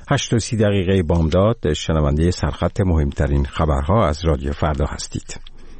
8:30 بامداد. شنونده سرخط مهمترین خبرها از رادیو فردا هستید.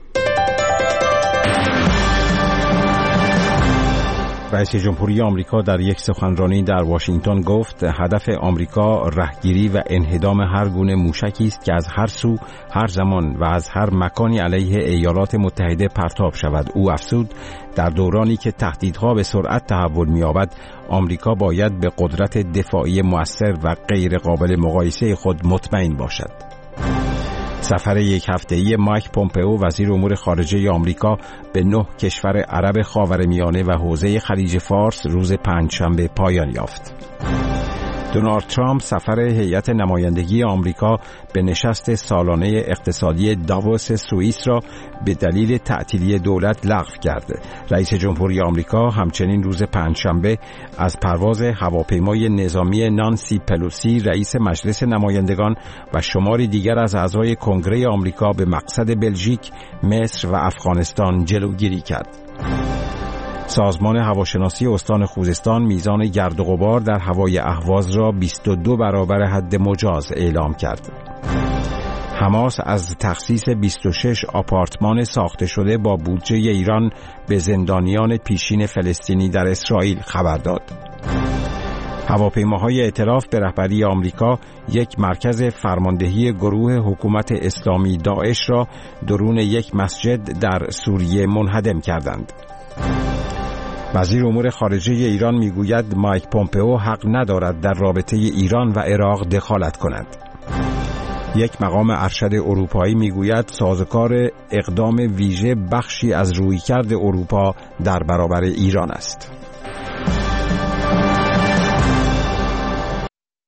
رئیس جمهوری آمریکا در یک سخنرانی در واشنگتن گفت هدف آمریکا رهگیری و انهدام هر گونه موشکی است که از هر سو، هر زمان و از هر مکانی علیه ایالات متحده پرتاب شود. او افزود در دورانی که تهدیدها به سرعت تحول می‌یابد، آمریکا باید به قدرت دفاعی مؤثر و غیر قابل مقایسه خود مطمئن باشد. سفر یک هفته‌ای مایک پومپئو وزیر امور خارجه آمریکا به 9 کشور عرب خاورمیانه و حوزه خلیج فارس روز پنجشنبه پایان یافت. دونالد ترامپ سفر هیئت نمایندگی آمریکا به نشست سالانه اقتصادی داووس سوئیس را به دلیل تعطیلی دولت لغو کرد. رئیس جمهوری آمریکا همچنین روز پنجشنبه از پرواز هواپیمای نظامی نانسی پلوسی رئیس مجلس نمایندگان و شماری دیگر از اعضای کنگره آمریکا به مقصد بلژیک، مصر و افغانستان جلوگیری کرد. سازمان هواشناسی استان خوزستان میزان گرد و غبار در هوای اهواز را 22 برابر حد مجاز اعلام کرد. حماس از تخصیص 26 آپارتمان ساخته شده با بودجه ایران به زندانیان پیشین فلسطینی در اسرائیل خبر داد. هواپیماهای ائتلاف به رهبری آمریکا یک مرکز فرماندهی گروه حکومت اسلامی داعش را درون یک مسجد در سوریه منهدم کردند. وزیر امور خارجه ایران میگوید مایک پومپئو حق ندارد در رابطه ایران و عراق دخالت کند. یک مقام ارشد اروپایی میگوید سازوکار اقدام ویژه بخشی از رویکرد اروپا در برابر ایران است.